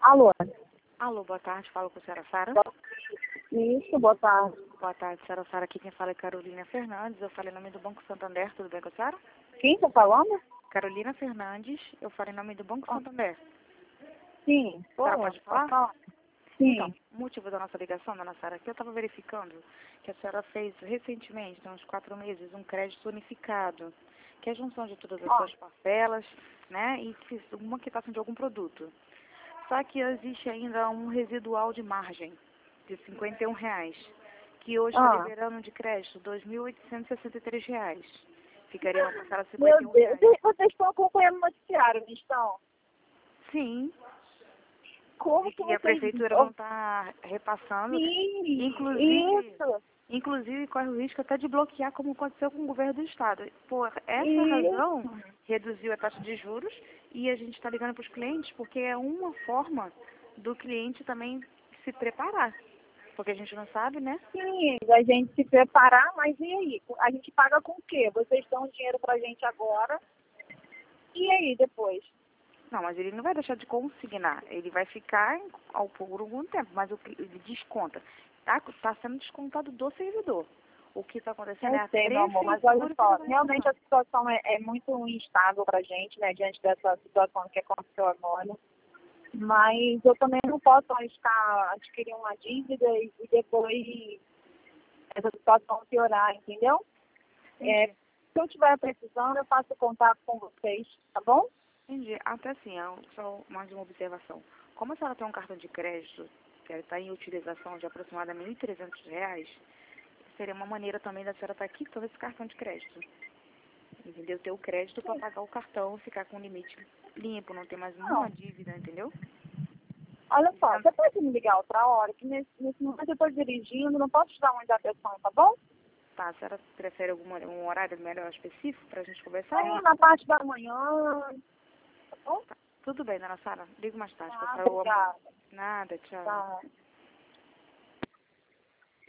Alô? Alô, boa tarde, falo com a senhora Sara. Isso, boa tarde. Boa tarde, senhora Sara. Aqui quem fala é Carolina Fernandes. Eu falei em nome do Banco Santander, tudo bem com a senhora? Quem tá falando? Carolina Fernandes, eu falei em nome do Banco Santander. Sim. A senhora pode falar? Sim. Então, o motivo da nossa ligação, dona Sara, que eu estava verificando que a senhora fez recentemente, há uns 4 meses, um crédito unificado, que é a junção de todas as suas parcelas, né, e uma quitação de algum produto. Só que existe ainda um residual de margem de R$ 51, que hoje está liberando de crédito R$ 2.863. Ficaria uma parcela de Meu R$ 51. Deus, vocês estão acompanhando o noticiário, não estão? Sim. Como E que que a vocês... prefeitura não está repassando. Sim, Inclusive, isso, corre o risco até de bloquear, como aconteceu com o governo do estado. Por essa razão, isso. reduziu a taxa de juros e a gente está ligando para os clientes porque é uma forma do cliente também se preparar. Porque a gente não sabe, né? Sim, a gente se preparar, mas e aí? A gente paga com o quê? Vocês dão dinheiro pra gente agora, e aí depois? Não, mas ele não vai deixar de consignar. Ele vai ficar por algum tempo, mas ele desconta. Tá sendo descontado do servidor. O que está acontecendo é Eu a sei, meu amor, mas olha prefeitura que só, está realmente a reclamando. situação é muito instável pra gente, né, diante dessa situação que aconteceu agora. Mas eu também não posso arriscar adquirir uma dívida e depois essa situação piorar, entendeu? Entendi. Se eu estiver precisando, eu faço contato com vocês, tá bom? Entendi. Até assim, só mais uma observação. Como a senhora tem um cartão de crédito que está em utilização de aproximadamente R$ 1.300, seria uma maneira também da senhora estar quitando esse cartão de crédito. Entendeu? Ter o crédito para pagar o cartão, ficar com o limite limpo, não ter mais nenhuma Não. dívida, entendeu? Olha só, você pode me ligar outra hora, que nesse momento eu estou dirigindo, não posso te dar muita atenção, tá bom? Tá, a senhora prefere um horário melhor específico para a gente conversar? Na parte da manhã, tá bom? Tá. Tudo bem, dona Sara. Ligo mais tarde, que eu Tá, saio amanhã. obrigada. Nada, tchau. Tá.